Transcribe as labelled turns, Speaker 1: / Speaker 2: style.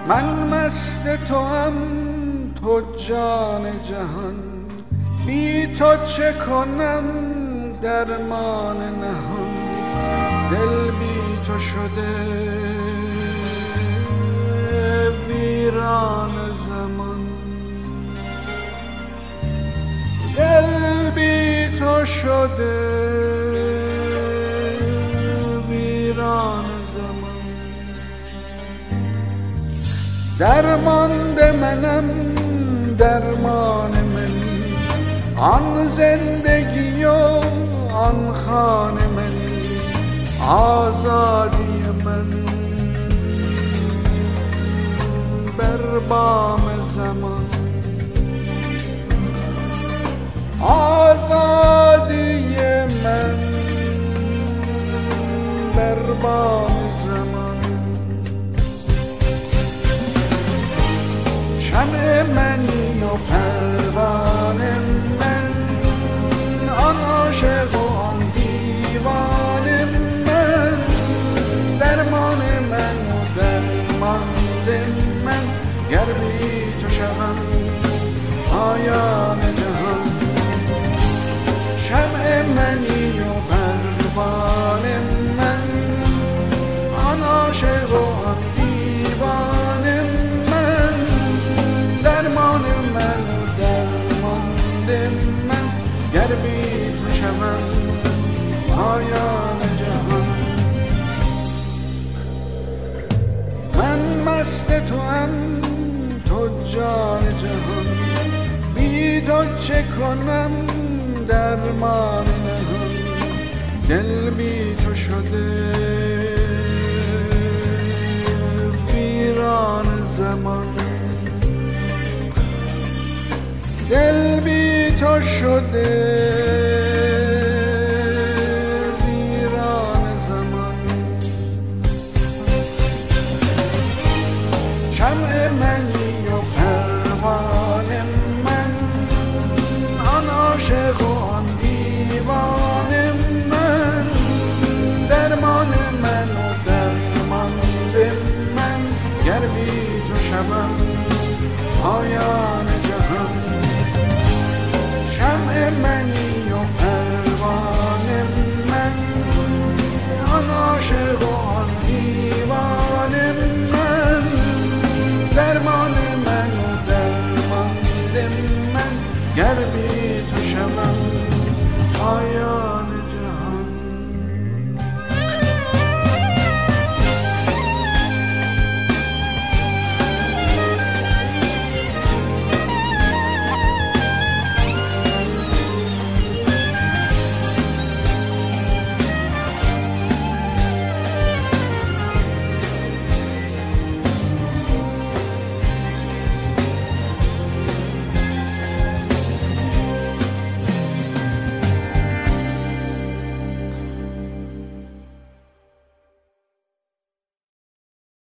Speaker 1: من مست توام تو جان جهان، بی تو چه کنم درمان نهان. دل بی تو شده ویران زمان، دل بی تو شده ویران زمان. درمانده منم درمان منی، آن زندگی و آن خانه منی، آزادی من بر بام زمان. آزادی من بر بام زمان. شمع منی و پروانه من، آن عاشق و آن دیوانه من. درمان من و درمانده من، گر بی تو شوم پایان جهان. شمع منی و پروانه من، آن عاشق و آن دیوانه من. درمان من و درمانده من، گر بی تو شوم پایان جهان. من مست توام تو جان جهان، بی تو چه کنم درمان نهان. دل بی تو شده ویران زمان، دل بی تو شده ویران زمان. شمع منی و پروانه من، آن عاشق و آن دیوانه من. درمان من و درمانده من، گر بی تو شوم پایان جهان. شمع منی و پروانه من، آن عاشق و آن دیوانه من. درمان من و درمانده من، گر بی تو شوم پایان